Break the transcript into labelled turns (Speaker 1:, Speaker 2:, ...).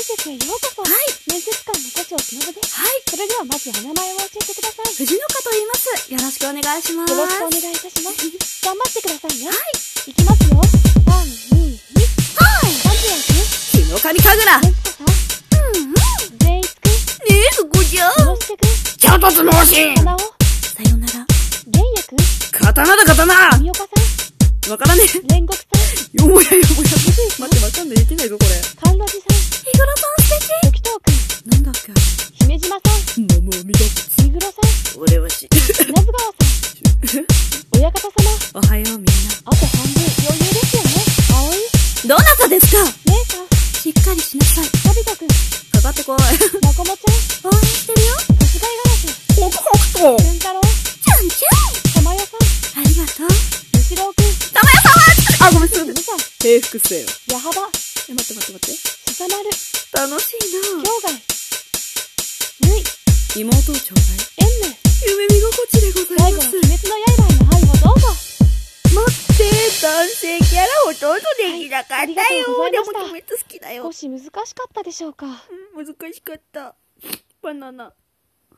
Speaker 1: 塾へようこそ。
Speaker 2: はい。
Speaker 1: 面接官の古町忍です。
Speaker 2: はい。
Speaker 1: それではまずお名前を教えてください。
Speaker 2: 藤岡と言います。よろしくお願いします。
Speaker 1: よろしくお願いいたします。頑張ってくださいね。はい。いきますよ。3、2、1。はい。なんてやつ？
Speaker 2: 日の神神楽。
Speaker 1: ねつこさん。善逸くん。
Speaker 2: ねえ、そこじゃ。
Speaker 1: のすけくん。
Speaker 2: 超突猛進。
Speaker 1: かなお。
Speaker 2: さよなら。
Speaker 1: 玄也くん。
Speaker 2: 刀だ刀。
Speaker 1: 神岡さん。
Speaker 2: わからねえ。
Speaker 1: 煉獄さん。
Speaker 2: よもやよもや。待って、わかんない。言ってないぞ、これ。
Speaker 1: 甘露寺さん。
Speaker 2: 日黒さん素敵。
Speaker 1: 時藤くん。
Speaker 2: なんだっけあれ。
Speaker 1: 姫島さん。
Speaker 2: 桃を見た。
Speaker 1: 三黒さん。
Speaker 2: 俺はし。
Speaker 1: 稲津川さん。親方様。
Speaker 2: おはようみんな。
Speaker 1: あと半分余裕ですよね。葵。
Speaker 2: どなたですか？
Speaker 1: 姉さん。
Speaker 2: しっかりしなさい。
Speaker 1: のび太くん。
Speaker 2: かかってこい。
Speaker 1: まこもちゃん。
Speaker 2: 応援してるよ。
Speaker 1: さすがいがらし。
Speaker 2: ほくほくと。
Speaker 1: くん太郎。
Speaker 2: ちゃんちゃん。
Speaker 1: たまよさん。
Speaker 2: ありがとう。
Speaker 1: むしろうくん。
Speaker 2: たまやさんはあ、ごめん、すいません。
Speaker 1: むさん。
Speaker 2: 平服せよ。
Speaker 1: やはば。
Speaker 2: 待って待って待って。
Speaker 1: しさまる。
Speaker 2: 楽しいな。
Speaker 1: きょうがい。ぬい。
Speaker 2: 妹をちょうだい。
Speaker 1: えんね。
Speaker 2: 夢見心地でござい
Speaker 1: 最後は
Speaker 2: ます。
Speaker 1: 鬼滅の刃への愛をどうぞ。
Speaker 2: 待って、男性キャラほとんどできなかった
Speaker 1: ありがとう
Speaker 2: よ。
Speaker 1: ございました
Speaker 2: でも鬼滅好きだよ。
Speaker 1: 少し難しかったでしょうか。
Speaker 2: 難しかった。バナナ。